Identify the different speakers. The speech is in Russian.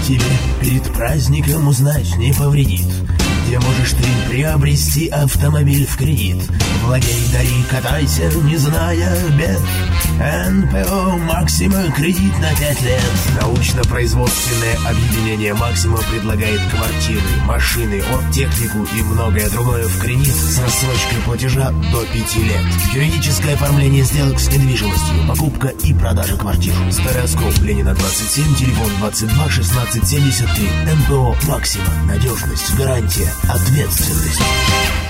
Speaker 1: Тебе перед праздником узнать не повредит, где можешь ты приобрести автомобиль в кредит. Владей, дари, катайся, не зная бед. НПО «Максима» кредит на 5 лет. Научно-производственное объединение «Максима» предлагает квартиры, машины, оргтехнику и многое другое в кредит с рассрочкой платежа до 5 лет. Юридическое оформление сделок с недвижимостью, покупка и продажа квартир. Старый Оскол, Ленина, 27, телефон 22 16 73. НПО «Максима». Надежность, гарантия, ответственность.